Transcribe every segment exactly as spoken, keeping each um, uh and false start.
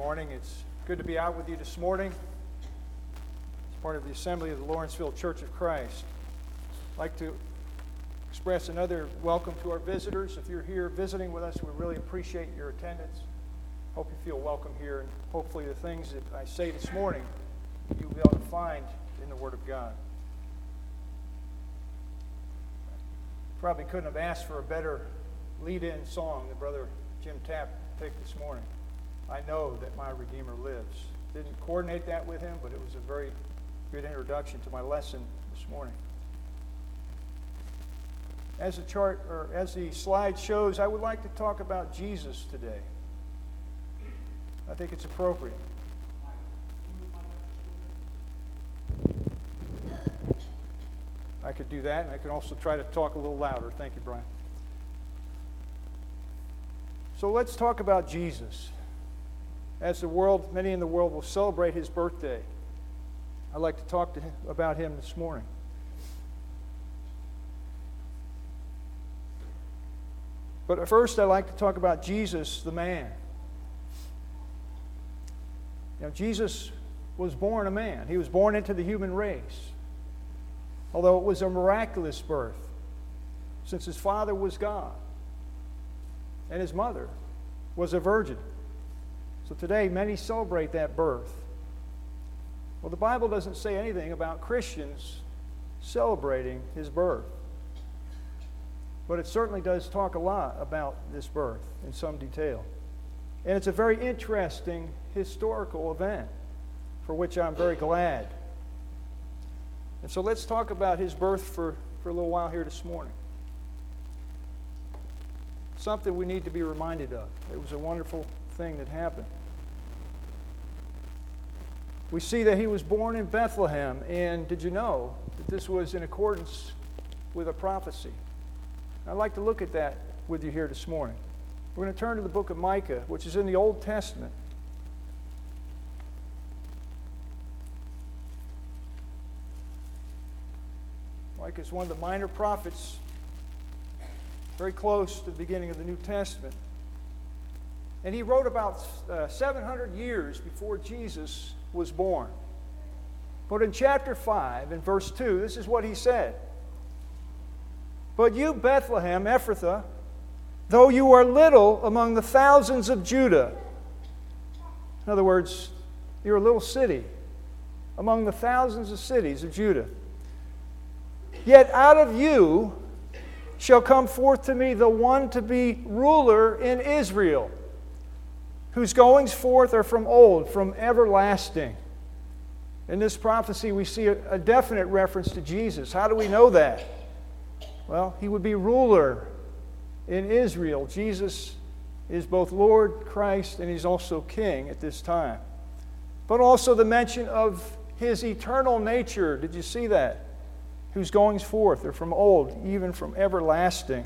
morning. It's good to be out with you this morning as part of the assembly of the Lawrenceville Church of Christ. I'd like to express another welcome to our visitors. If you're here visiting with us, we really appreciate your attendance. Hope you feel welcome here, and hopefully the things that I say this morning you'll be able to find in the Word of God. Probably couldn't have asked for a better lead-in song that Brother Jim Tapp picked this morning. I know that my Redeemer lives. Didn't coordinate that with him, but it was a very good introduction to my lesson this morning. As the chart, or as the slide shows, I would like to talk about Jesus today. I think it's appropriate. I could do that, and I can also try to talk a little louder. Thank you, Brian. So let's talk about Jesus. As the world, many in the world will celebrate his birthday, I'd like to talk to him, about him this morning. But first, I'd like to talk about Jesus, the man. You know, Jesus was born a man. He was born into the human race. Although it was a miraculous birth, since his father was God and his mother was a virgin. So today, many celebrate that birth. Well, the Bible doesn't say anything about Christians celebrating his birth. But it certainly does talk a lot about this birth in some detail. And it's a very interesting historical event for which I'm very glad. And so let's talk about his birth for, for a little while here this morning. Something we need to be reminded of. It was a wonderful thing that happened. We see that he was born in Bethlehem, and did you know that this was in accordance with a prophecy? I'd like to look at that with you here this morning. We're going to turn to the book of Micah, which is in the Old Testament. Micah is one of the minor prophets, very close to the beginning of the New Testament. And he wrote about uh, seven hundred years before Jesus was born. But in chapter five, in verse two, this is what he said. But you, Bethlehem, Ephrathah, though you are little among the thousands of Judah. In other words, you're a little city among the thousands of cities of Judah. Yet out of you shall come forth to me the one to be ruler in Israel, whose goings forth are from old, from everlasting. In this prophecy, we see a, a definite reference to Jesus. How do we know that? Well, he would be ruler in Israel. Jesus is both Lord, Christ, and he's also King at this time. But also the mention of his eternal nature. Did you see that? Whose goings forth are from old, even from everlasting.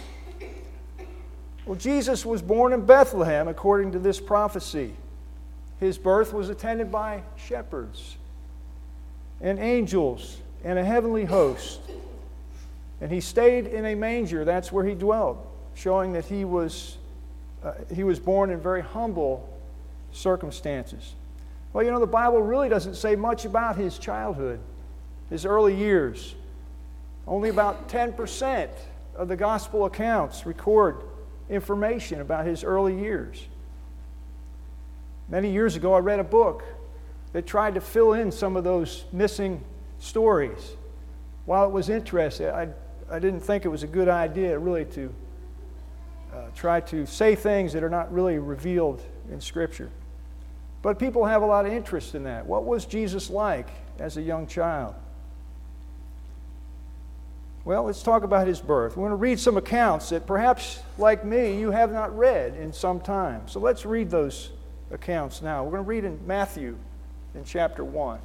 Well, Jesus was born in Bethlehem according to this prophecy. His birth was attended by shepherds and angels and a heavenly host. And he stayed in a manger. That's where he dwelt, showing that he was, uh, he was born in very humble circumstances. Well, you know, the Bible really doesn't say much about his childhood, his early years. Only about ten percent of the gospel accounts record information about his early years. Many years ago, I read a book that tried to fill in some of those missing stories. While it was interesting, I, I didn't think it was a good idea really to uh, try to say things that are not really revealed in Scripture. But people have a lot of interest in that. What was Jesus like as a young child? Well, let's talk about his birth. We're going to read some accounts that perhaps, like me, you have not read in some time. So let's read those accounts now. We're going to read in Matthew in chapter one.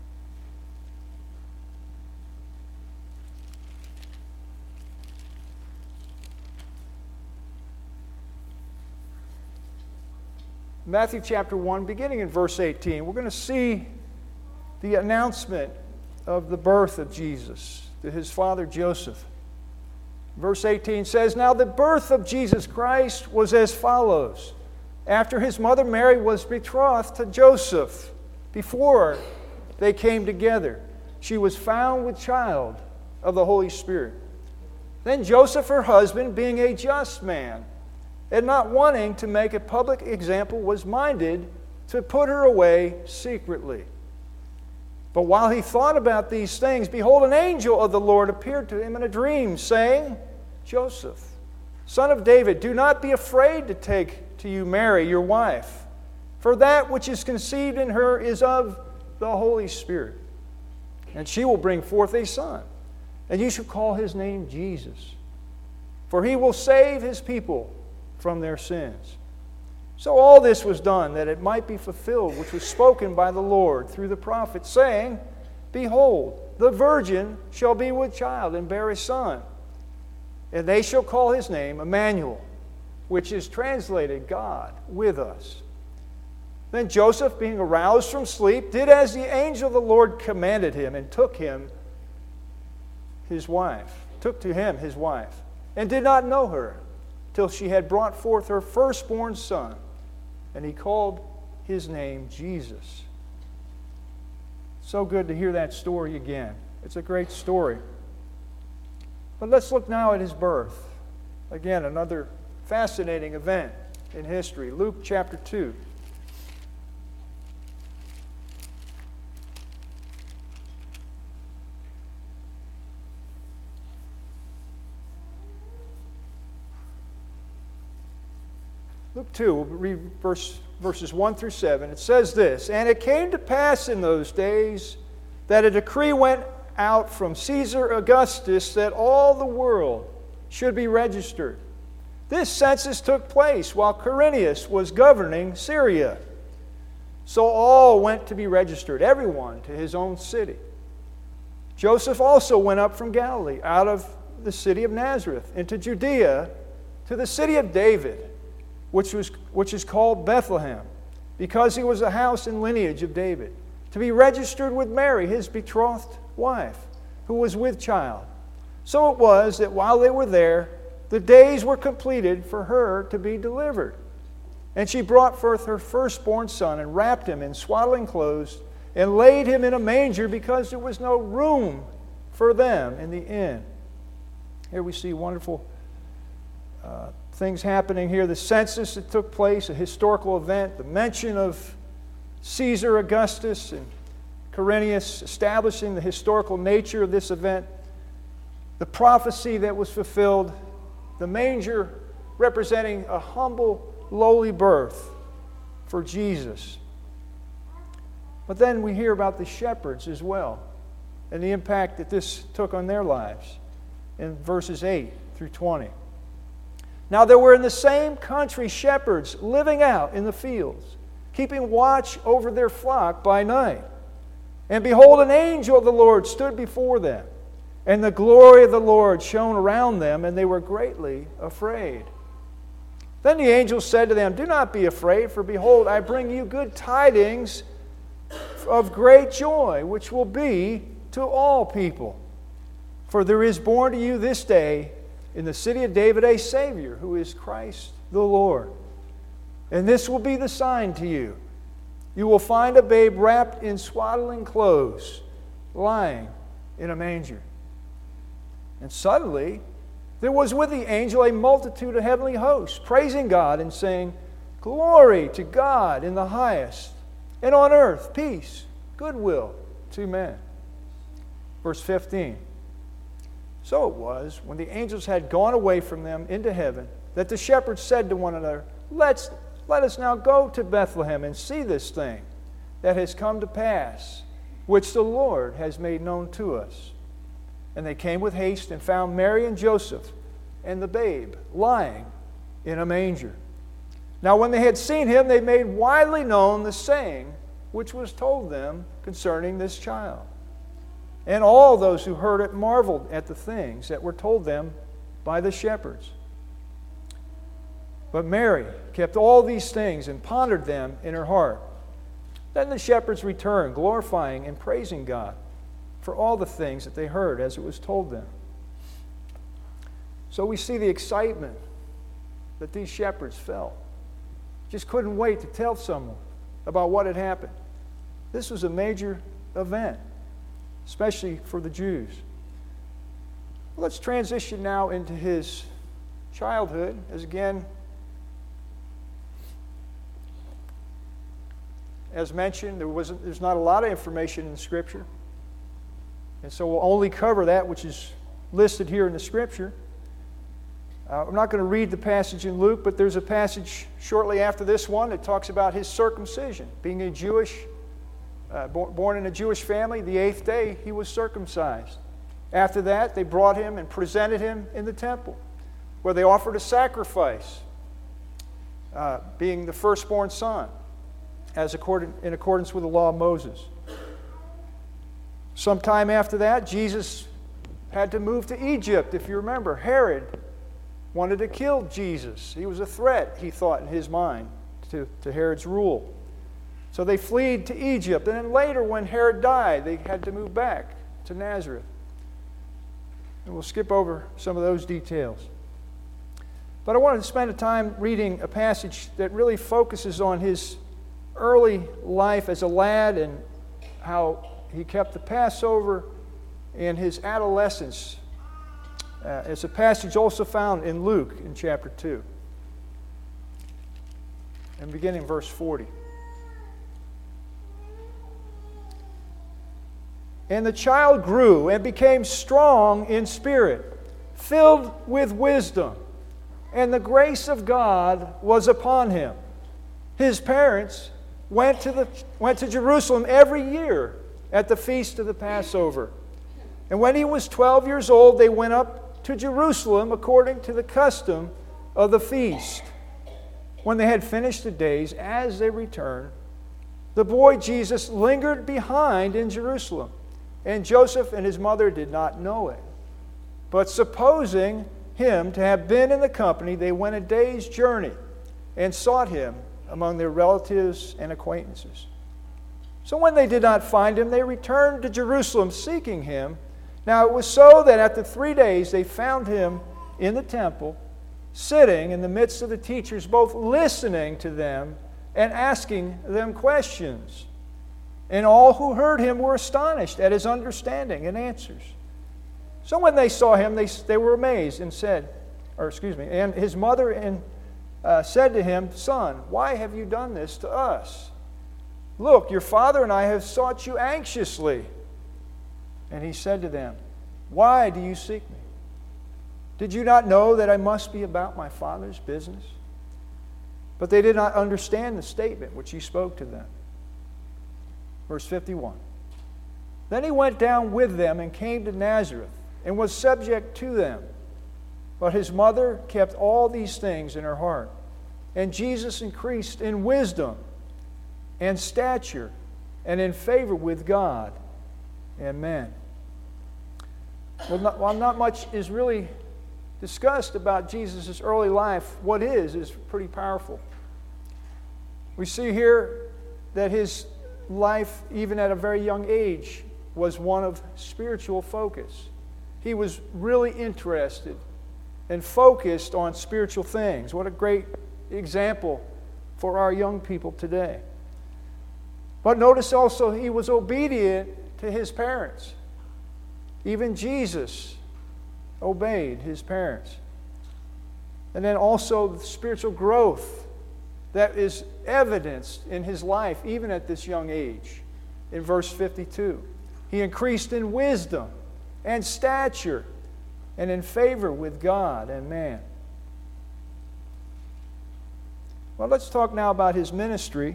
Matthew chapter one, beginning in verse eighteen, we're going to see the announcement of the birth of Jesus to his father Joseph. Verse eighteen says, Now the birth of Jesus Christ was as follows. after his mother Mary was betrothed to Joseph, before they came together, she was found with child of the Holy Spirit. Then Joseph, her husband, being a just man, and not wanting to make a public example, was minded to put her away secretly. But while he thought about these things, behold, an angel of the Lord appeared to him in a dream, saying, Joseph, son of David, do not be afraid to take to you Mary, your wife, for that which is conceived in her is of the Holy Spirit. And she will bring forth a son, and you shall call his name Jesus, for he will save his people from their sins. So all this was done that it might be fulfilled, which was spoken by the Lord through the prophet, saying, Behold, the virgin shall be with child and bear a son, and they shall call his name Emmanuel, which is translated God with us. Then Joseph, being aroused from sleep, did as the angel of the Lord commanded him, and took him his wife, took to him his wife, and did not know her till she had brought forth her firstborn son, and he called his name Jesus. So good to hear that story again. It's a great story. But let's look now at his birth. Again, another fascinating event in history. Luke chapter two. Luke two, we'll read verse, verses one through seven. It says this, And it came to pass in those days that a decree went out from Caesar Augustus that all the world should be registered. This census took place while Quirinius was governing Syria. So all went to be registered, everyone to his own city. Joseph also went up from Galilee, out of the city of Nazareth, into Judea, to the city of David, which was which is called Bethlehem, because he was a house and lineage of David, to be registered with Mary, his betrothed wife, who was with child. So it was that while they were there, the days were completed for her to be delivered. And she brought forth her firstborn son, and wrapped him in swaddling clothes, and laid him in a manger, because there was no room for them in the inn. Here we see wonderful uh, things happening here. The census that took place, a historical event, the mention of Caesar Augustus and Quirinius establishing the historical nature of this event, the prophecy that was fulfilled, the manger representing a humble, lowly birth for Jesus. But then we hear about the shepherds as well, and the impact that this took on their lives in verses eight through twenty. Now there were in the same country shepherds living out in the fields, keeping watch over their flock by night. And behold, an angel of the Lord stood before them, and the glory of the Lord shone around them, and they were greatly afraid. Then the angel said to them, Do not be afraid, for behold, I bring you good tidings of great joy, which will be to all people. For there is born to you this day in the city of David a Savior, who is Christ the Lord. And this will be the sign to you. You will find a babe wrapped in swaddling clothes, lying in a manger. And suddenly there was with the angel a multitude of heavenly hosts, praising God and saying, Glory to God in the highest, and on earth peace, goodwill to men. Verse fifteen. So it was, when the angels had gone away from them into heaven, that the shepherds said to one another, Let's, let us now go to Bethlehem and see this thing that has come to pass, which the Lord has made known to us. And they came with haste and found Mary and Joseph and the babe lying in a manger. Now when they had seen him, they made widely known the saying which was told them concerning this child. And all those who heard it marveled at the things that were told them by the shepherds. But Mary kept all these things and pondered them in her heart. Then the shepherds returned, glorifying and praising God for all the things that they heard as it was told them. So we see the excitement that these shepherds felt just couldn't wait to tell someone about what had happened. This was a major event, especially for the Jews. Let's transition now into his childhood, as again, as mentioned, there wasn't, there's not a lot of information in the Scripture. And so we'll only cover that which is listed here in the Scripture. Uh, I'm not going to read the passage in Luke, but there's a passage shortly after this one that talks about his circumcision. Being a Jewish, uh, born, born in a Jewish family, the eighth day he was circumcised. After that, they brought him and presented him in the temple, where they offered a sacrifice, uh, being the firstborn son, as according, in accordance with the law of Moses. Sometime after that, Jesus had to move to Egypt. If you remember, Herod wanted to kill Jesus. He was a threat, he thought, in his mind, to, to Herod's rule. So they fled to Egypt. And then later, when Herod died, they had to move back to Nazareth. And we'll skip over some of those details. But I wanted to spend a time reading a passage that really focuses on his early life as a lad and how he kept the Passover in his adolescence. Uh, it's a passage also found in Luke in chapter two. And beginning verse forty. And the child grew and became strong in spirit, filled with wisdom, and the grace of God was upon him. His parents went to, the, went to Jerusalem every year at the feast of the Passover. And when he was twelve years old, they went up to Jerusalem according to the custom of the feast. When they had finished the days, as they returned, the boy Jesus lingered behind in Jerusalem. And Joseph and his mother did not know it. But supposing him to have been in the company, they went a day's journey and sought him among their relatives and acquaintances. So when they did not find him, they returned to Jerusalem seeking him. Now it was so that after three days they found him in the temple, sitting in the midst of the teachers, both listening to them and asking them questions. And all who heard him were astonished at his understanding and answers. So when they saw him, they, they were amazed and said, or excuse me, and his mother and uh, said to him, Son, why have you done this to us? Look, your father and I have sought you anxiously. And he said to them, Why do you seek me? Did you not know that I must be about my Father's business? But they did not understand the statement which he spoke to them. Verse fifty-one. Then he went down with them and came to Nazareth and was subject to them. But his mother kept all these things in her heart. And Jesus increased in wisdom and stature and in favor with God and men. Well, not, while not much is really discussed about Jesus' early life, what is is pretty powerful. We see here that his life, even at a very young age, was one of spiritual focus. He was really interested and focused on spiritual things. What a great example for our young people today. But notice also he was obedient to his parents. Even Jesus obeyed his parents. And then also the spiritual growth that is evidenced in his life, even at this young age. In verse fifty-two, he increased in wisdom and stature and in favor with God and man. Well, let's talk now about his ministry.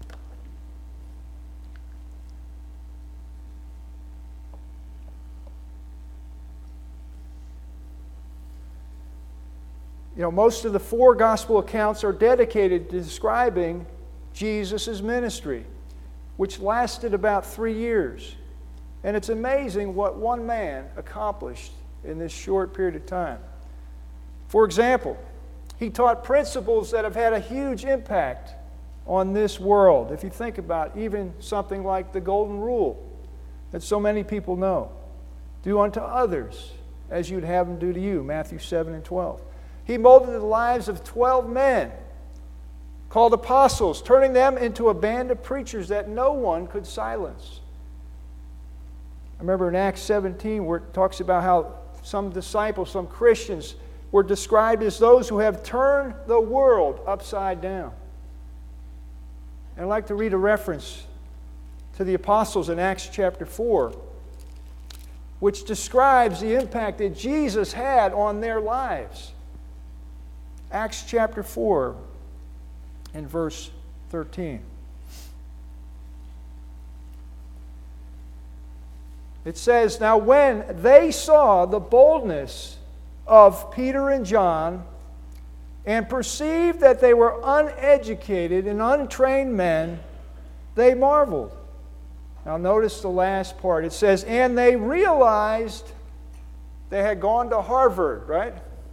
You know, most of the four gospel accounts are dedicated to describing Jesus' ministry, which lasted about three years. And it's amazing what one man accomplished in this short period of time. For example, he taught principles that have had a huge impact on this world. If you think about even something like the Golden Rule that so many people know. Do unto others as you'd have them do to you, Matthew seven and twelve. He molded the lives of twelve men called apostles, turning them into a band of preachers that no one could silence. I remember in Acts seventeen where it talks about how some disciples, some Christians, were described as those who have turned the world upside down. And I'd like to read a reference to the apostles in Acts chapter four, which describes the impact that Jesus had on their lives. Acts chapter four and verse thirteen. It says, "Now when they saw the boldness of Peter and John and perceived that they were uneducated and untrained men, they marveled." Now notice the last part. It says, "And they realized they had gone to Harvard," right?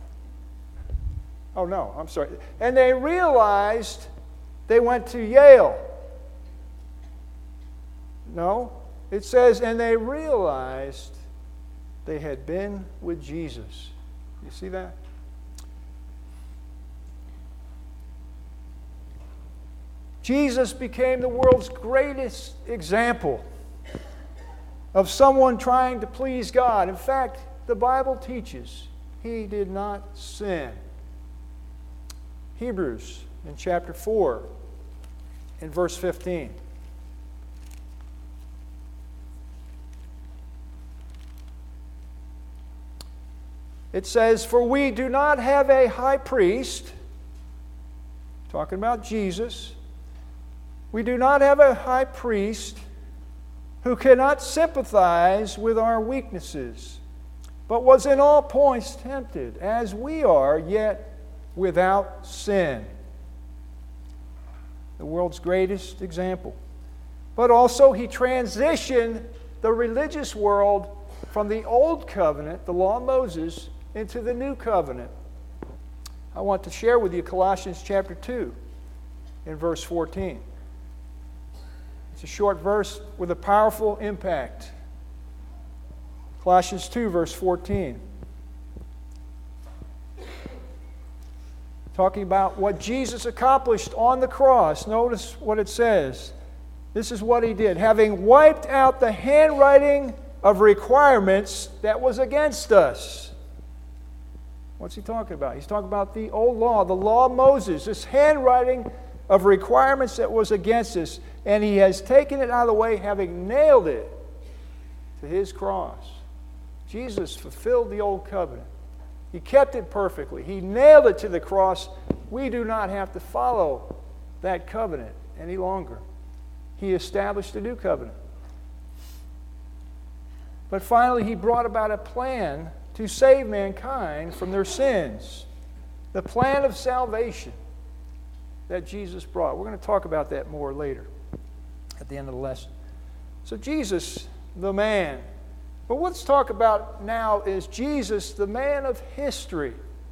Oh no, I'm sorry. "And they realized they went to Yale." No, it says, "And they realized they had been with Jesus." You see that? Jesus became the world's greatest example of someone trying to please God. In fact, the Bible teaches he did not sin. Hebrews in chapter four, in verse fifteen. It says, "For we do not have a high priest," talking about Jesus, "we do not have a high priest who cannot sympathize with our weaknesses, but was in all points tempted, as we are, yet without sin." The world's greatest example. But also he transitioned the religious world from the old covenant, the law of Moses, into the new covenant. I want to share with you Colossians chapter two in verse fourteen. It's a short verse with a powerful impact. Colossians two, verse fourteen. Talking about what Jesus accomplished on the cross. Notice what it says. This is what he did. "Having wiped out the handwriting of requirements that was against us." What's he talking about? He's talking about the old law, the law of Moses, this handwriting of requirements that was against us. And he has taken it out of the way, having nailed it to his cross. Jesus fulfilled the old covenant. He kept it perfectly. He nailed it to the cross. We do not have to follow that covenant any longer. He established a new covenant. But finally, he brought about a plan to save mankind from their sins. The plan of salvation that Jesus brought. We're going to talk about that more later at the end of the lesson. So Jesus, the man. But what let's talk about now is Jesus, the man of history.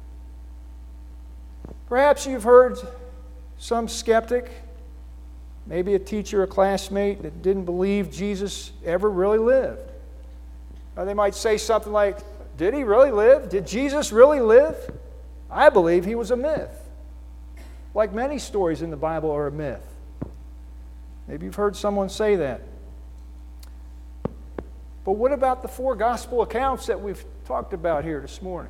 Perhaps you've heard some skeptic, maybe a teacher or classmate that didn't believe Jesus ever really lived. Or they might say something like, "Did he really live? Did Jesus really live? I believe he was a myth." Like many stories in the Bible are a myth. Maybe you've heard someone say that. But what about the four gospel accounts that we've talked about here this morning?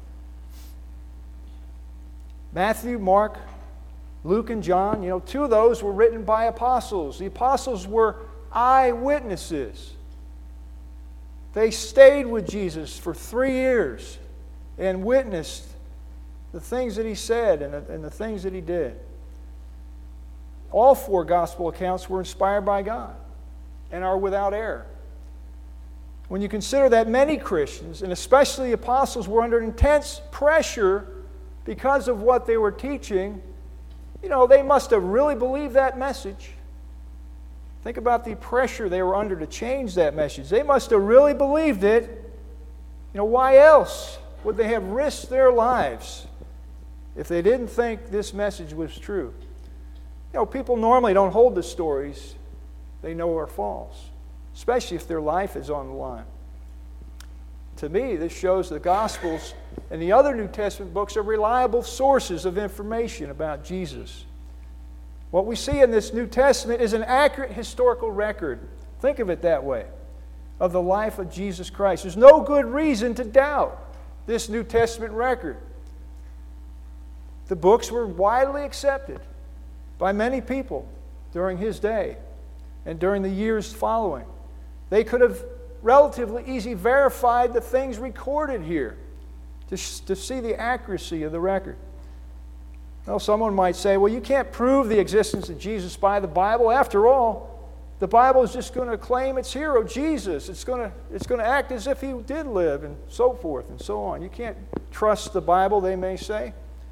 Matthew, Mark, Luke, and John, you know, two of those were written by apostles. The apostles were eyewitnesses. They stayed with Jesus for three years and witnessed the things that he said and the, and the things that he did. All four gospel accounts were inspired by God and are without error. When you consider that many Christians, and especially the apostles, were under intense pressure because of what they were teaching, you know, they must have really believed that message. Think about the pressure they were under to change that message. They must have really believed it. You know, why else would they have risked their lives if they didn't think this message was true? You know, people normally don't hold the stories they know are false, especially if their life is on the line. To me, this shows the Gospels and the other New Testament books are reliable sources of information about Jesus. What we see in this New Testament is an accurate historical record. Think of it that way, of the life of Jesus Christ. There's no good reason to doubt this New Testament record. The books were widely accepted by many people during his day and during the years following. They could have relatively easily verified the things recorded here to, to see the accuracy of the record. Well, someone might say, well, you can't prove the existence of Jesus by the Bible. After all, the Bible is just going to claim its hero, Jesus. It's going to, it's going to act as if he did live, and so forth and so on. You can't trust the Bible, they may say.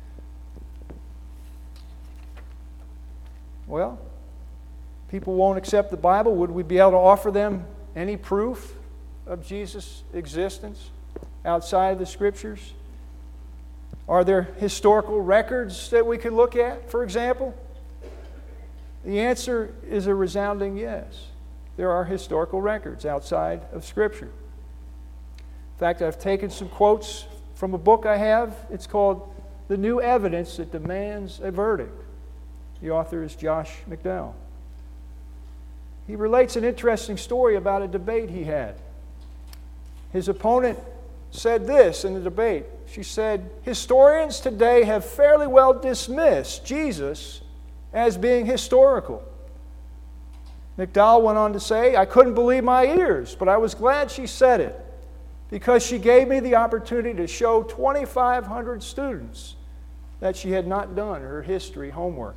Well, people won't accept the Bible. Would we be able to offer them any proof of Jesus' existence outside of the Scriptures? Are there historical records that we could look at, for example? The answer is a resounding yes. There are historical records outside of Scripture. In fact, I've taken some quotes from a book I have. It's called The New Evidence That Demands a Verdict. The author is Josh McDowell. He relates an interesting story about a debate he had. His opponent said this in the debate. She said, historians today have fairly well dismissed Jesus as being historical. McDowell went on to say, I couldn't believe my ears, but I was glad she said it because she gave me the opportunity to show twenty-five hundred students that she had not done her history homework.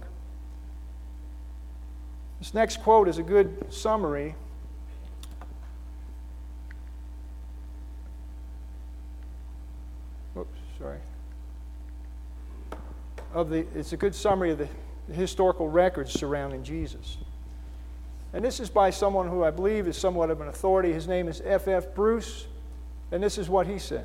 This next quote is a good summary Oops, sorry. Of the, it's a good summary of the, the historical records surrounding Jesus. And this is by someone who I believe is somewhat of an authority. His name is F F Bruce, and this is what he said.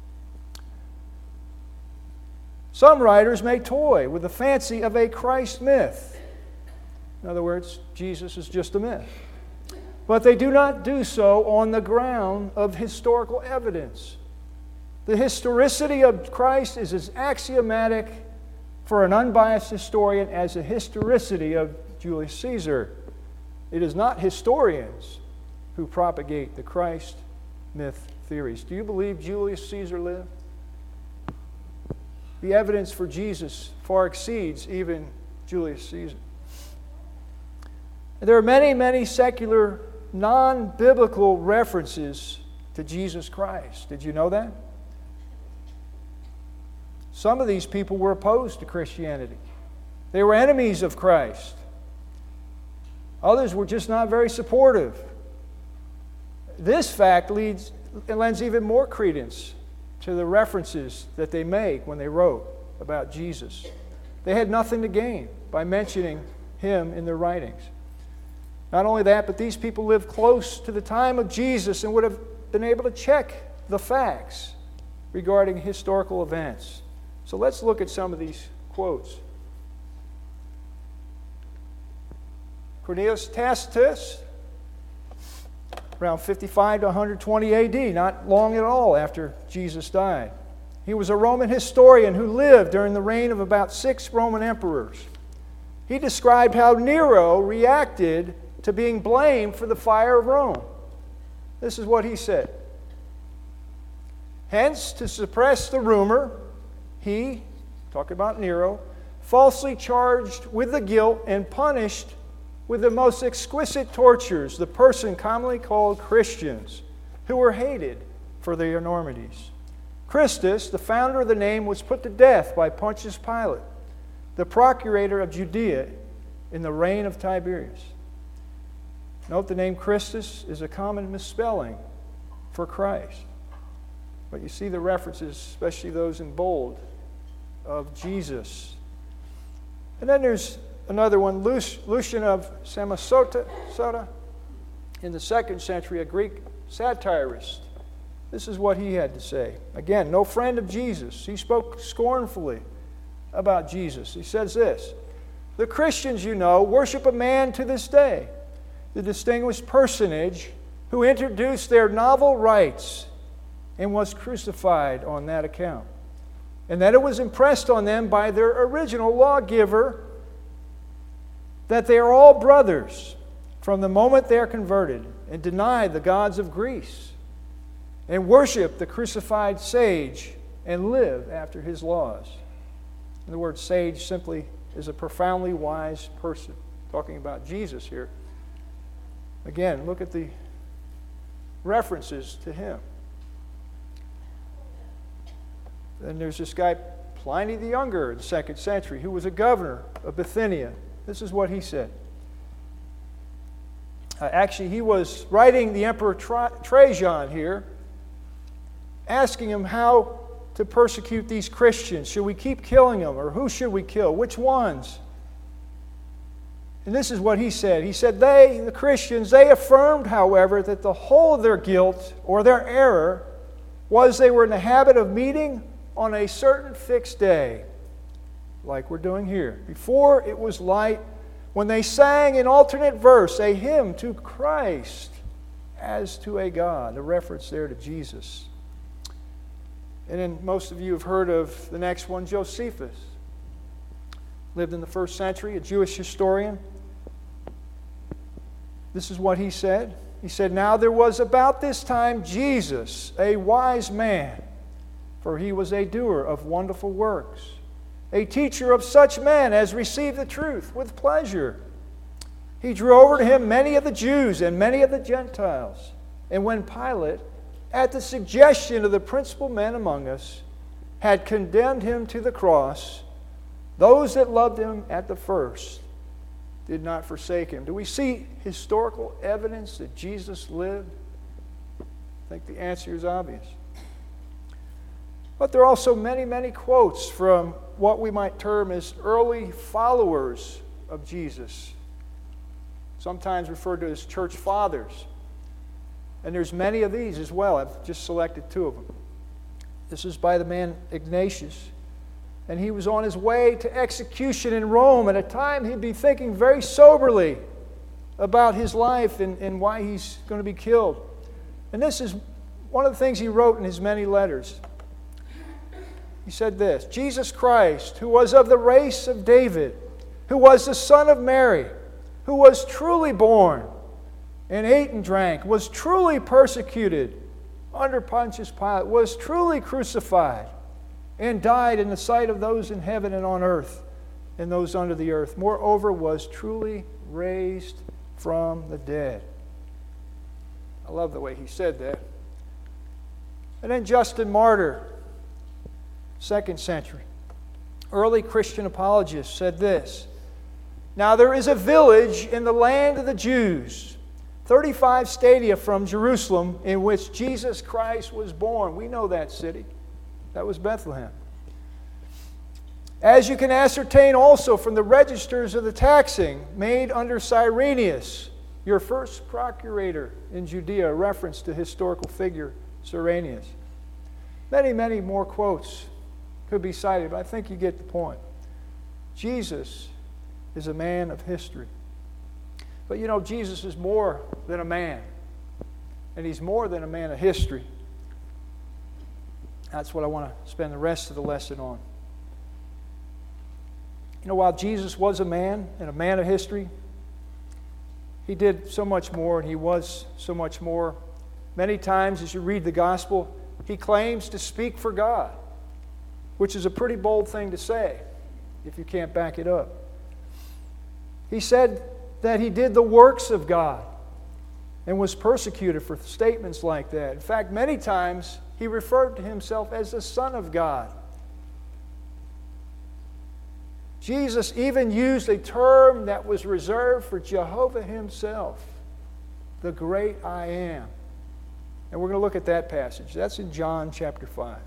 Some writers may toy with the fancy of a Christ myth. In other words, Jesus is just a myth. But they do not do so on the ground of historical evidence. The historicity of Christ is as axiomatic for an unbiased historian as the historicity of Julius Caesar. It is not historians who propagate the Christ myth theories. Do you believe Julius Caesar lived? The evidence for Jesus far exceeds even Julius Caesar. There are many, many secular, non-biblical references to Jesus Christ. Did you know that? Some of these people were opposed to Christianity. They were enemies of Christ. Others were just not very supportive. This fact leads and lends even more credence to the references that they make when they wrote about Jesus. They had nothing to gain by mentioning him in their writings. Not only that, but these people lived close to the time of Jesus and would have been able to check the facts regarding historical events. So let's look at some of these quotes. Cornelius Tacitus, around fifty-five to one twenty A D, not long at all after Jesus died. He was a Roman historian who lived during the reign of about six Roman emperors. He described how Nero reacted to being blamed for the fire of Rome. This is what he said. Hence, to suppress the rumor, he, talking about Nero, falsely charged with the guilt and punished with the most exquisite tortures the person commonly called Christians, who were hated for their enormities. Christus, the founder of the name, was put to death by Pontius Pilate, the procurator of Judea in the reign of Tiberius. Note the name Christus is a common misspelling for Christ. But you see the references, especially those in bold, of Jesus. And then there's another one, Lucian of Samosata, in the second century, a Greek satirist. This is what he had to say. Again, no friend of Jesus. He spoke scornfully about Jesus. He says this, the Christians, you know, worship a man to this day, the distinguished personage who introduced their novel rites and was crucified on that account, and that it was impressed on them by their original lawgiver that they are all brothers from the moment they are converted and deny the gods of Greece and worship the crucified sage and live after his laws. And the word sage simply is a profoundly wise person, talking about Jesus here. Again, look at the references to him. Then there's this guy, Pliny the Younger, in the second century, who was a governor of Bithynia. This is what he said. Uh, actually, he was writing the Emperor Tra- Trajan here, asking him how to persecute these Christians. Should we keep killing them, or who should we kill? Which ones? And this is what he said. He said, they, the Christians, they affirmed, however, that the whole of their guilt or their error was they were in the habit of meeting on a certain fixed day, like we're doing here, before it was light, when they sang in alternate verse a hymn to Christ as to a God, a reference there to Jesus. And then most of you have heard of the next one, Josephus. Lived in the first century, a Jewish historian. This is what he said. He said, now there was about this time Jesus, a wise man, for he was a doer of wonderful works, a teacher of such men as received the truth with pleasure. He drew over to him many of the Jews and many of the Gentiles. And when Pilate, at the suggestion of the principal men among us, had condemned him to the cross, those that loved him at the first did not forsake him. Do we see historical evidence that Jesus lived? I think the answer is obvious. But there are also many, many quotes from what we might term as early followers of Jesus, sometimes referred to as church fathers. And there's many of these as well. I've just selected two of them. This is by the man Ignatius. And he was on his way to execution in Rome. At a time he'd be thinking very soberly about his life and, and why he's going to be killed. And this is one of the things he wrote in his many letters. He said this, Jesus Christ, who was of the race of David, who was the son of Mary, who was truly born, and ate and drank, was truly persecuted under Pontius Pilate, was truly crucified, and died in the sight of those in heaven and on earth, and those under the earth. Moreover, was truly raised from the dead. I love the way he said that. And then Justin Martyr, second century, early Christian apologist, said this, now there is a village in the land of the Jews, thirty-five stadia from Jerusalem, in which Jesus Christ was born. We know that city. That was Bethlehem. As you can ascertain also from the registers of the taxing made under Cyrenius, your first procurator in Judea, a reference to historical figure Cyrenius. Many, many more quotes could be cited, but I think you get the point. Jesus is a man of history. But you know, Jesus is more than a man. And he's more than a man of history. That's what I want to spend the rest of the lesson on. You know, while Jesus was a man and a man of history, he did so much more and he was so much more. Many times as you read the gospel, he claims to speak for God, which is a pretty bold thing to say if you can't back it up. He said that he did the works of God and was persecuted for statements like that. In fact, many times he referred to himself as the Son of God. Jesus even used a term that was reserved for Jehovah himself, the great I am. And we're going to look at that passage. That's in John chapter five.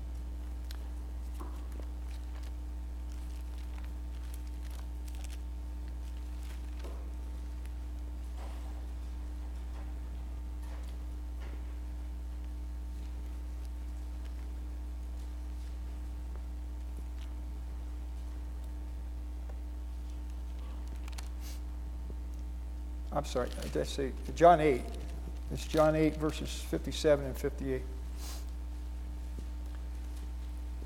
I'm sorry, I did say John eight. It's John eight, verses fifty-seven and fifty-eight.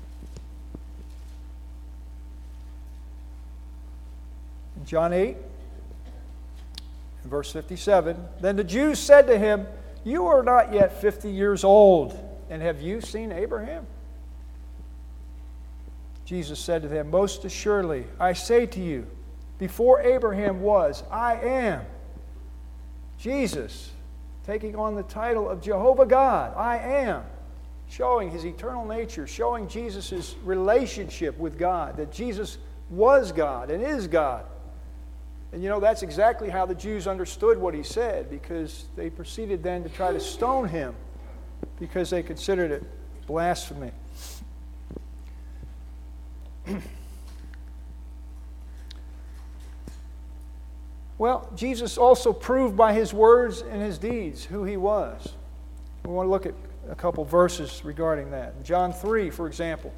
In John eight, Verse fifty-seven, then the Jews said to him, you are not yet fifty years old, and have you seen Abraham? Jesus said to them, most assuredly, I say to you, before Abraham was, I am. Jesus, taking on the title of Jehovah God, I am, showing his eternal nature, showing Jesus' relationship with God, that Jesus was God and is God. And you know, that's exactly how the Jews understood what he said, because they proceeded then to try to stone him because they considered it blasphemy. Well, Jesus also proved by his words and his deeds who he was. We want to look at a couple verses regarding that. In John three, for example.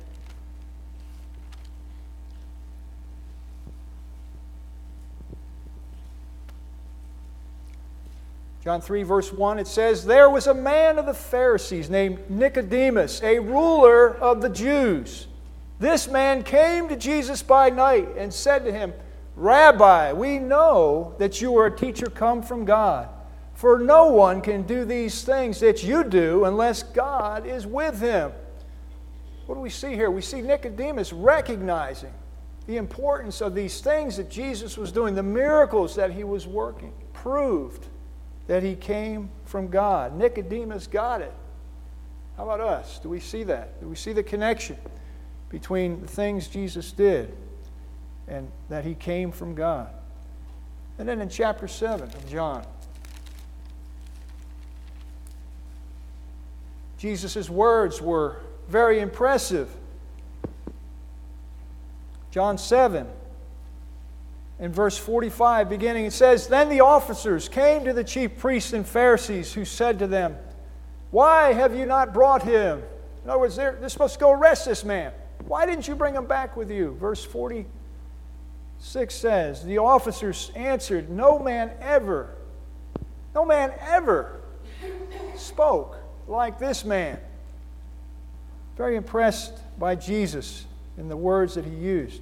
John three, verse one, it says, there was a man of the Pharisees named Nicodemus, a ruler of the Jews. This man came to Jesus by night and said to him, Rabbi, we know that you are a teacher come from God, for no one can do these things that you do unless God is with him. What do we see here? We see Nicodemus recognizing the importance of these things that Jesus was doing, the miracles that he was working, proved that he came from God. Nicodemus got it. How about us? Do we see that? Do we see the connection between the things Jesus did and that he came from God? And then in chapter seven of John, Jesus' words were very impressive. John seven, in verse forty-five, beginning, it says, then the officers came to the chief priests and Pharisees, who said to them, why have you not brought him? In other words, they're, they're supposed to go arrest this man. Why didn't you bring him back with you? Verse forty-six says, the officers answered, no man ever, no man ever spoke like this man. Very impressed by Jesus and the words that he used.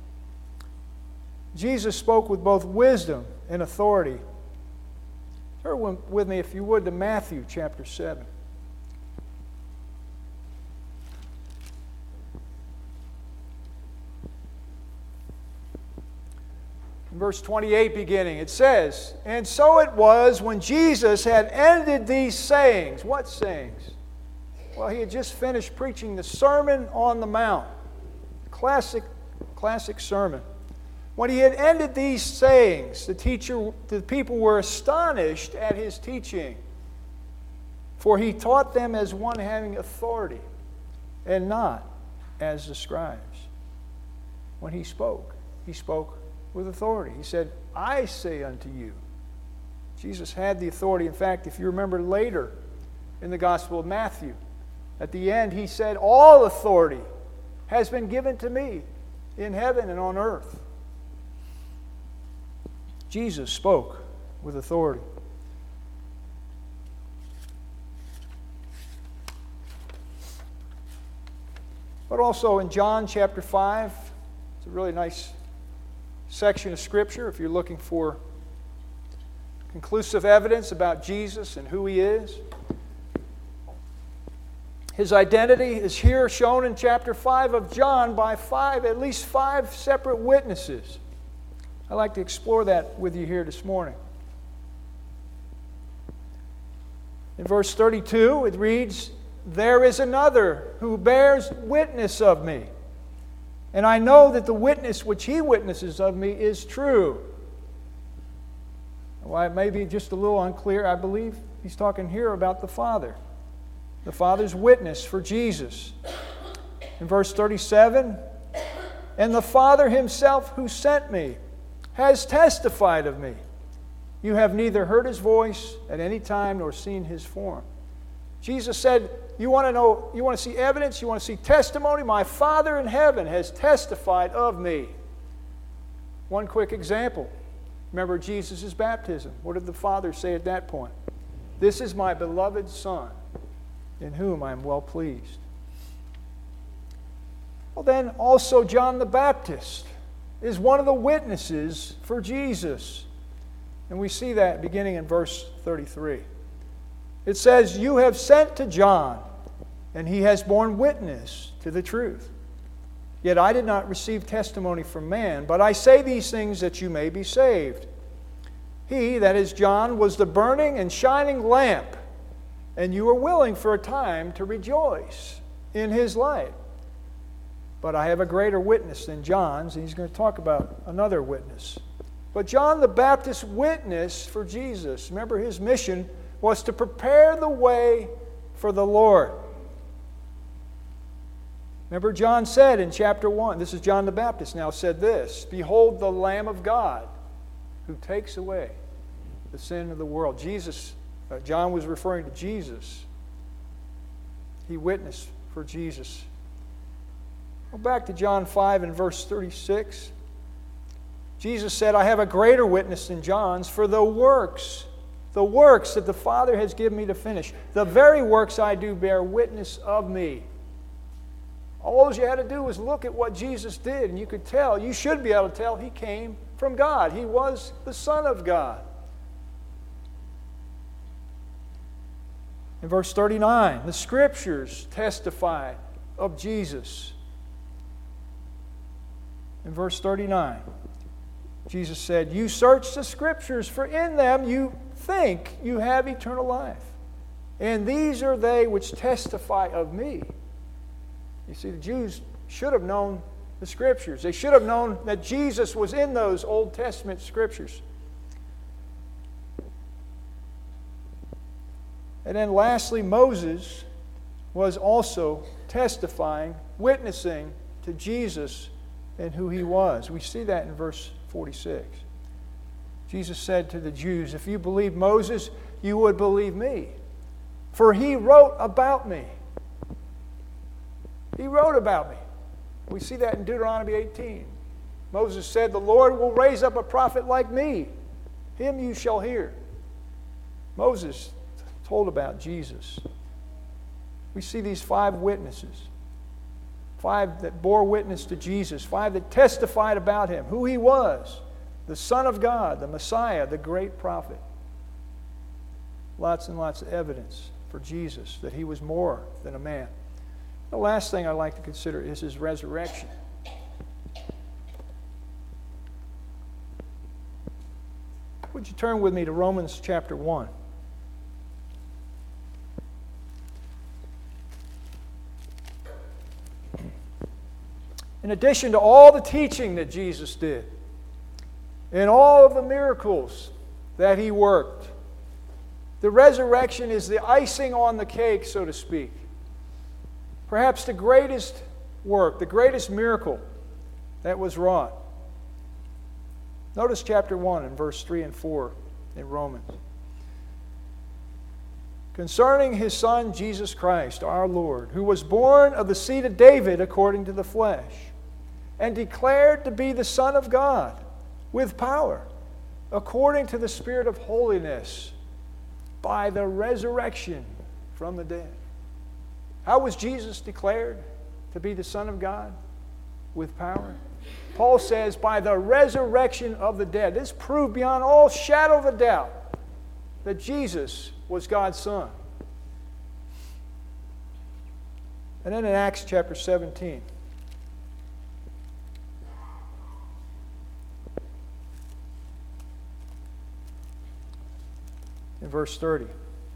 Jesus spoke with both wisdom and authority. Turn with me, if you would, to Matthew chapter seven. Verse twenty-eight beginning, it says, and so it was when Jesus had ended these sayings. What sayings? Well, he had just finished preaching the Sermon on the Mount. Classic, classic sermon. When he had ended these sayings, the teacher, the people were astonished at his teaching, for he taught them as one having authority, and not as the scribes. When he spoke, he spoke with authority. He said, I say unto you. Jesus had the authority. In fact, if you remember later in the Gospel of Matthew, at the end he said, all authority has been given to me in heaven and on earth. Jesus spoke with authority. But also in John chapter five, it's a really nice section of Scripture if you're looking for conclusive evidence about Jesus and who he is. His identity is here shown in chapter five of John by five, at least five separate witnesses. I'd like to explore that with you here this morning. In verse thirty-two, it reads, there is another who bears witness of me, and I know that the witness which he witnesses of me is true. Well, it may be just a little unclear. I believe he's talking here about the Father. The Father's witness for Jesus. In verse thirty-seven, and the Father himself who sent me has testified of me. You have neither heard his voice at any time nor seen his form. Jesus said, you want to know, you want to see evidence, you want to see testimony? My Father in heaven has testified of me. One quick example. Remember Jesus' baptism. What did the Father say at that point? This is my beloved Son, in whom I am well pleased. Well, then also John the Baptist is one of the witnesses for Jesus. And we see that beginning in verse thirty-three. It says, "You have sent to John, and he has borne witness to the truth. Yet I did not receive testimony from man, but I say these things that you may be saved. He," that is John, "was the burning and shining lamp, and you were willing for a time to rejoice in his light. But I have a greater witness than John's," and he's going to talk about another witness. But John the Baptist witnessed for Jesus. Remember, his mission was to prepare the way for the Lord. Remember, John said in chapter one, this is John the Baptist now said this, "Behold the Lamb of God who takes away the sin of the world." Jesus, uh, John was referring to Jesus. He witnessed for Jesus. Go back to John five and verse thirty-six. Jesus said, "I have a greater witness than John's, for the works, the works that the Father has given me to finish, the very works I do bear witness of me." All you had to do was look at what Jesus did, and you could tell, you should be able to tell, he came from God. He was the Son of God. In verse thirty-nine, the Scriptures testify of Jesus. In verse thirty-nine, Jesus said, "You search the Scriptures, for in them you think you have eternal life. And these are they which testify of me." You see, the Jews should have known the Scriptures. They should have known that Jesus was in those Old Testament Scriptures. And then lastly, Moses was also testifying, witnessing to Jesus and who he was. We see that in verse forty-six. Jesus said to the Jews, "If you believe Moses, you would believe me, for he wrote about me." He wrote about me. We see that in Deuteronomy eighteen. Moses said, "The Lord will raise up a prophet like me. Him you shall hear." Moses told about Jesus. We see these five witnesses. Five that bore witness to Jesus. Five that testified about him, who he was. The Son of God, the Messiah, the great prophet. Lots and lots of evidence for Jesus that he was more than a man. The last thing I'd like to consider is his resurrection. Would you turn with me to Romans chapter one? In addition to all the teaching that Jesus did, and all of the miracles that he worked, the resurrection is the icing on the cake, so to speak. Perhaps the greatest work, the greatest miracle that was wrought. Notice chapter one and verse three and four in Romans. "Concerning his Son, Jesus Christ, our Lord, who was born of the seed of David according to the flesh, and declared to be the Son of God, with power, according to the Spirit of holiness, by the resurrection from the dead." How was Jesus declared to be the Son of God? With power. Paul says, by the resurrection of the dead. This proved beyond all shadow of a doubt that Jesus was God's Son. And then in Acts chapter seventeen, in verse thirty,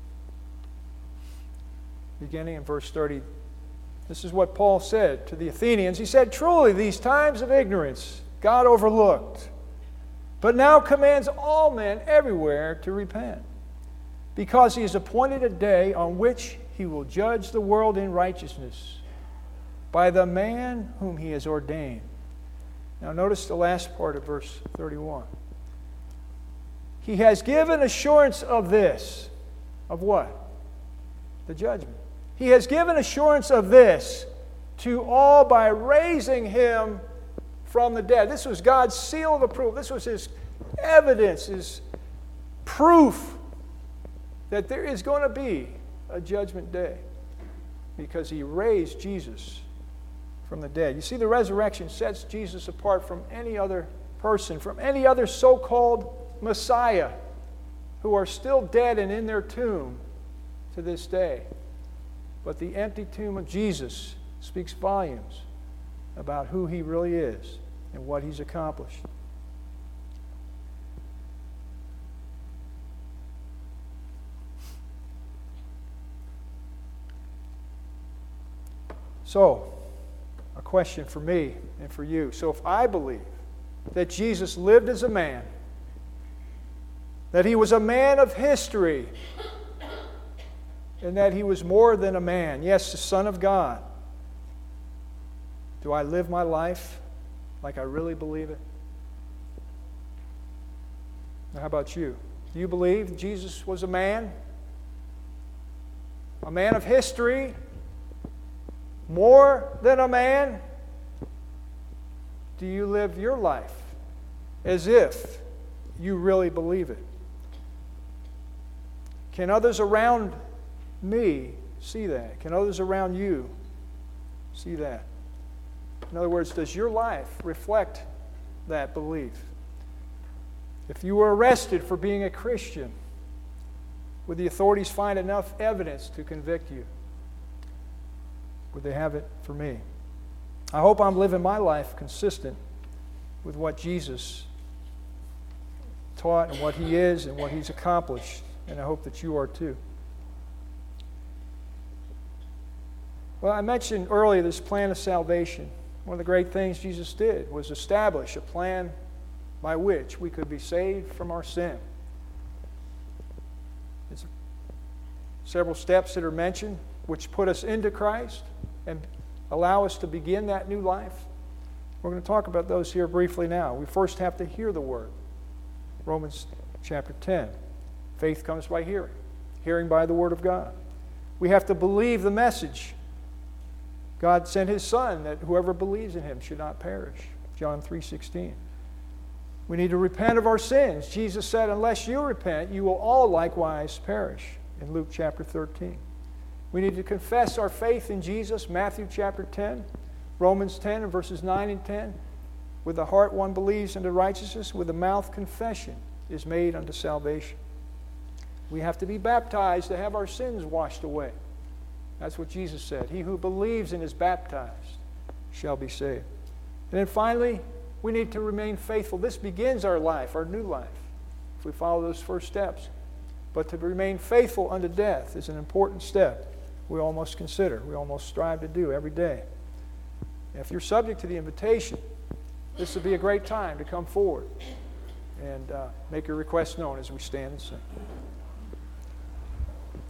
beginning in verse thirty, this is what Paul said to the Athenians. He said, "Truly, these times of ignorance God overlooked, but now commands all men everywhere to repent, because he has appointed a day on which he will judge the world in righteousness by the man whom he has ordained." Now notice the last part of verse thirty-one. "He has given assurance of this." Of what? The judgment. "He has given assurance of this to all by raising him from the dead." This was God's seal of approval. This was his evidence, his proof that there is going to be a judgment day, because he raised Jesus from the dead. You see, the resurrection sets Jesus apart from any other person, from any other so-called Messiah who are still dead and in their tomb to this day. But the empty tomb of Jesus speaks volumes about who he really is and what he's accomplished. So, a question for me and for you. So if I believe that Jesus lived as a man, that he was a man of history, and that he was more than a man, yes, the Son of God, do I live my life like I really believe it? Now, how about you? Do you believe Jesus was a man? A man of history? More than a man? Do you live your life as if you really believe it? Can others around me see that? Can others around you see that? In other words, does your life reflect that belief? If you were arrested for being a Christian, would the authorities find enough evidence to convict you? Would they have it for me? I hope I'm living my life consistent with what Jesus taught and what he is and what he's accomplished, and I hope that you are too. Well, I mentioned earlier this plan of salvation. One of the great things Jesus did was establish a plan by which we could be saved from our sin. There's several steps that are mentioned which put us into Christ and allow us to begin that new life. We're going to talk about those here briefly now. We first have to hear the word. Romans chapter ten. Faith comes by hearing. Hearing by the word of God. We have to believe the message. God sent his Son that whoever believes in him should not perish. John three sixteen. We need to repent of our sins. Jesus said, unless you repent, you will all likewise perish. In Luke chapter thirteen. We need to confess our faith in Jesus. Matthew chapter ten. Romans ten and verses nine and ten. With the heart one believes unto righteousness. With the mouth confession is made unto salvation. We have to be baptized to have our sins washed away. That's what Jesus said. He who believes and is baptized shall be saved. And then finally, we need to remain faithful. This begins our life, our new life, if we follow those first steps. But to remain faithful unto death is an important step we almost consider, we almost strive to do every day. If you're subject to the invitation, this would be a great time to come forward and uh, make your request known as we stand and sing.